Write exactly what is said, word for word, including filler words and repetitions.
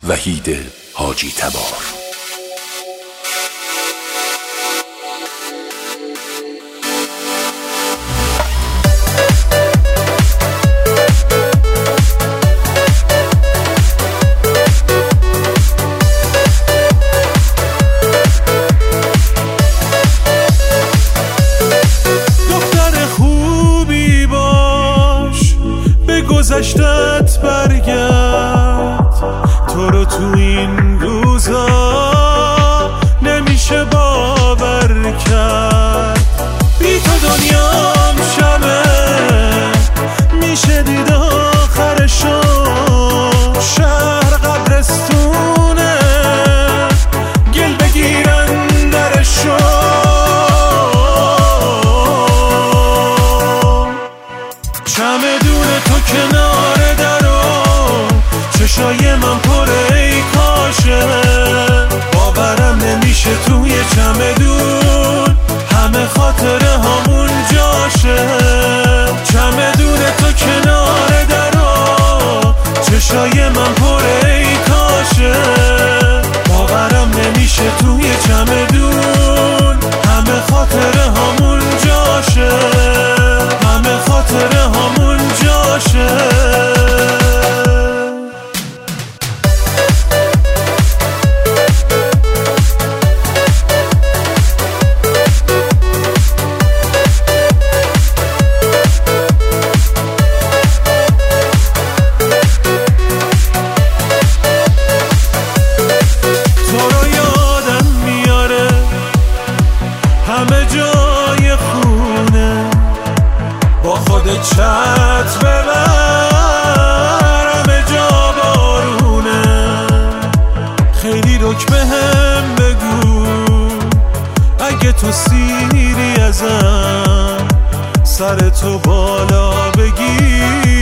وحید حاجی تبار. گذشتت برگرد، تو رو تو این روزا نمیشه باور کرد. بی تو دنیام شبه میشه دید آخرشو، شهر قبرستونه گل بگیرن درشو. چمدون تو کنار درو، چشای من پره ای کاشه، باورم نمیشه توی چمدون همه خاطره همون جاشه. چمدون تو کنار درو، چشای من پره ای کاشه، باورم نمیشه توی چمدون همه خاطره همون جاشه، همه خاطره همون جاشه. تو رو یادم میاره همه جای خونه، با خودت چت ببر همه جا بارونه. خیلی رک بهم بگو اگه تو سیری ازم، سر تو بالا بگیر